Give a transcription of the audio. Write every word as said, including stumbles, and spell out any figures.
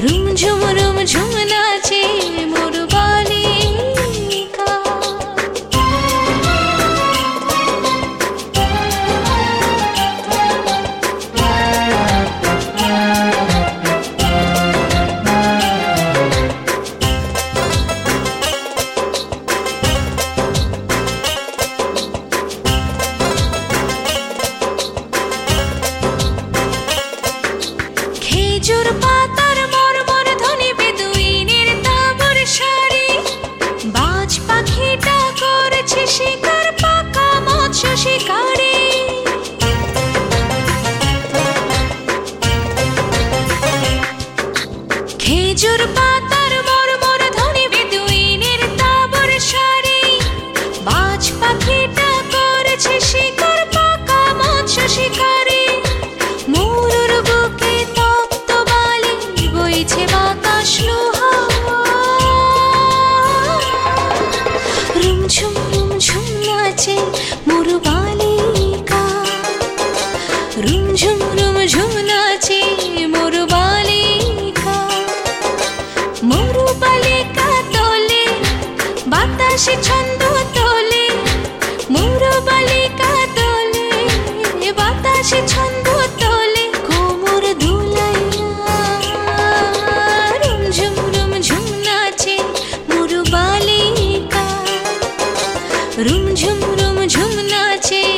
রুমঝুম রুমঝুম নাচে মোর বালিকা। খেজুর পাতার মরমর ধ্বনি, বেদুইনের তাবর সারি, বাজ পাখিটা করেছে শিকার, পাকা মৎস্য শিকারি। খেজুর পাতার মরমর ধ্বনি, বেদুইনের তাবর সারি, বাজ পাখিটা করেছে শিকার, পাকা মৎস্য শিকারি। মরুর বুকে তপ্ত বালি, বইছে বাতাস লোহা, রুমঝুম রুমঝুম নাচে মোর বালিকা। রুমঝুম রুমঝুম নাচে মোর বালিকা। মরু বালিকা তোলে বাতাসে ছন্দ তোলে, মরু বালিকা তোলে বাতাসে ছন্দ তোলে, কোমর দুলাইয়া রুমঝুম রুমঝুম নাচে মোর বালিকা। রুমঝুম রুমঝুম নাচে